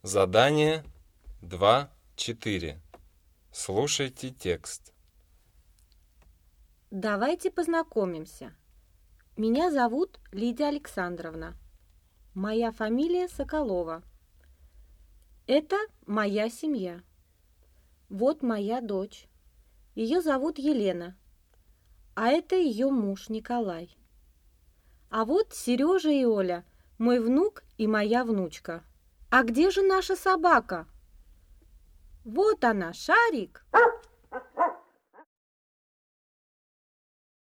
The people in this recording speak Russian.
Задание 2.4. Слушайте текст. Давайте познакомимся. Меня зовут Лидия Александровна. Моя фамилия Соколова. Это моя семья. Вот моя дочь. Ее зовут Елена. А это ее муж Николай. А вот Сережа и Оля, мой внук и моя внучка. А где же наша собака? Вот она, Шарик.